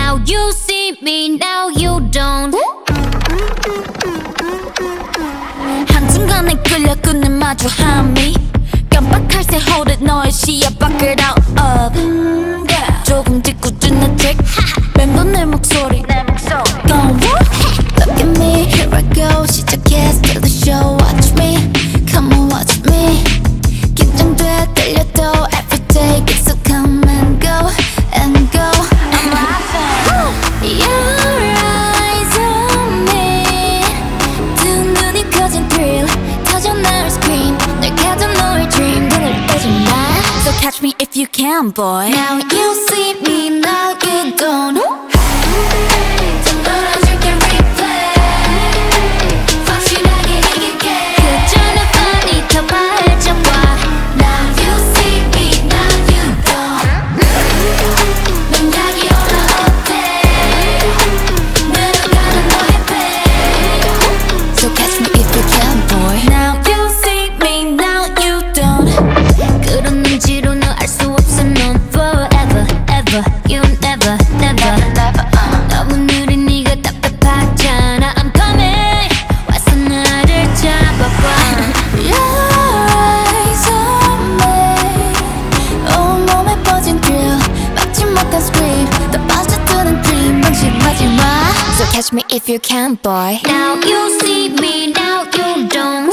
Now you see me, now you don't. 한순간에 끌려 끝내 마주함이 깜빡할 새 hold 너의 시야 밖을 out of. 조금 짓궂은 내 trick 맴도 내 목소리 Go on. Look at me, here I go. 시작해, steal the show. Watch me, come on watch me. 긴장돼, 떨려도 every day 계속 come and go and go. I'm laughing. Your eyes on me. 두 눈이 커진 thrill 터져 나를 scream. 널 가져 너의 dream 눈을 떼지 마. So catch me if you can, boy. Now you see me, now you don't. You never, never 너무 느린 네가 답답하잖아. I'm coming 와서 나를 잡아봐. Your eyes on me. 온몸에 퍼진 thrill 막지 못한 scream 더 빠져드는 dream 방심하지 마. So catch me if you can, boy. Now you see me, now you don't.